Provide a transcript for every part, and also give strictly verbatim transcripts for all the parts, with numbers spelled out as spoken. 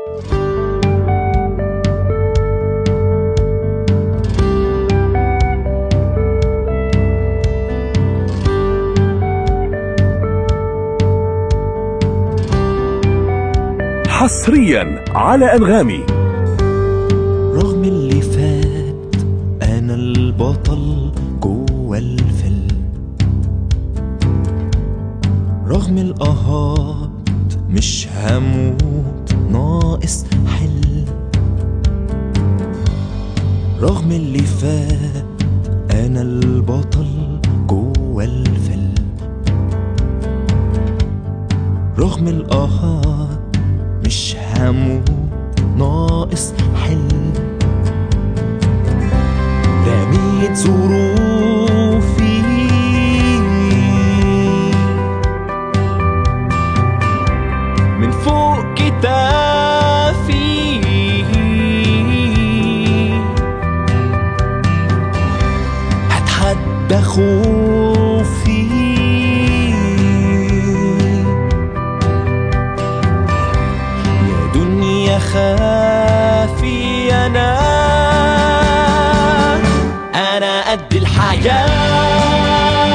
حصريا على أنغامي. رغم اللي فات أنا البطل جوا الفيلم، رغم القهات مش هموت ناقص حلم، رغم اللي فات أنا البطل جوا الفيلم، رغم القهات مش هموت ناقص حلم. رميت ظروفي من فوق كتافي، هتحدى خوفي، خافي أنا أنا قد الحياة،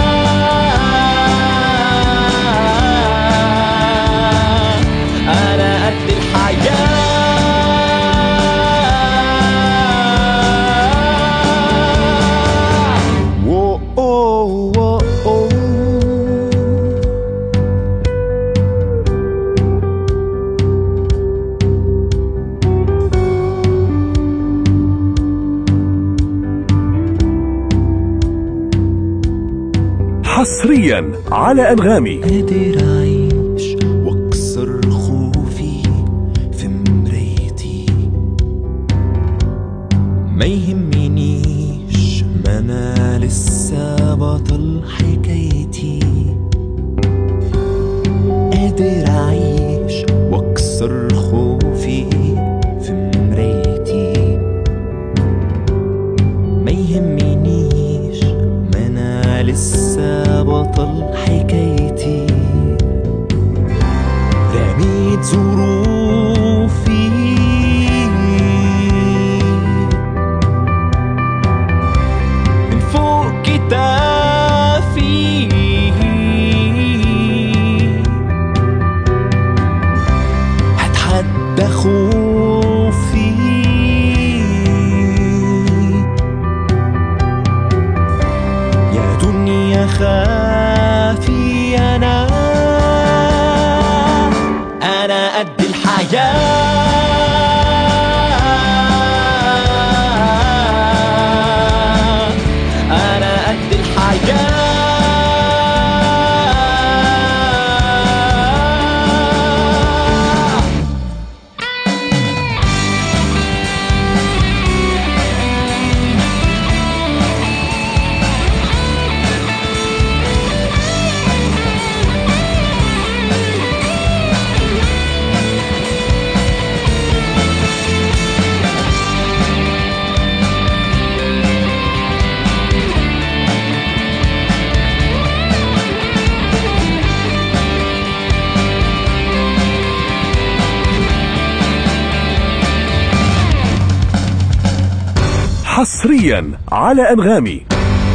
أنا قد الحياة. وو أوه وو أوه. حصريا على أنغامي. قادر أعيش وأكسر خوفي في مرايتي، ما يهمنيش ما أنا لسه بطل حكايتي. قادر أعيش وأكسر خوفي في مرايتي، ما يهمنيش ما أنا لسه بطل حكايتي. رميت ظروفي من فوق كتافي، هتحدى خوفي، يا دنيا خافي أنا أنا قد الحياة، أنا قد الحياة. حصريا على أنغامي.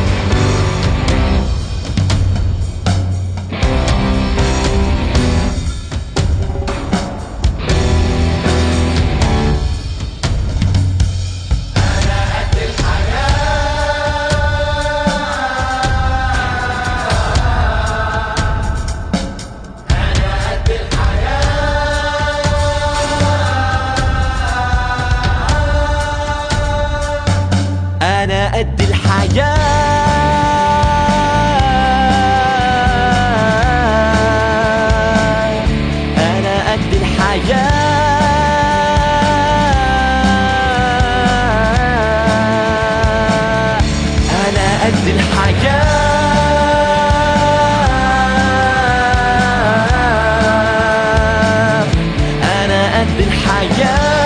أنا قد الحياة، أنا قد الحياة، أنا قد الحياة، أنا قد الحياة.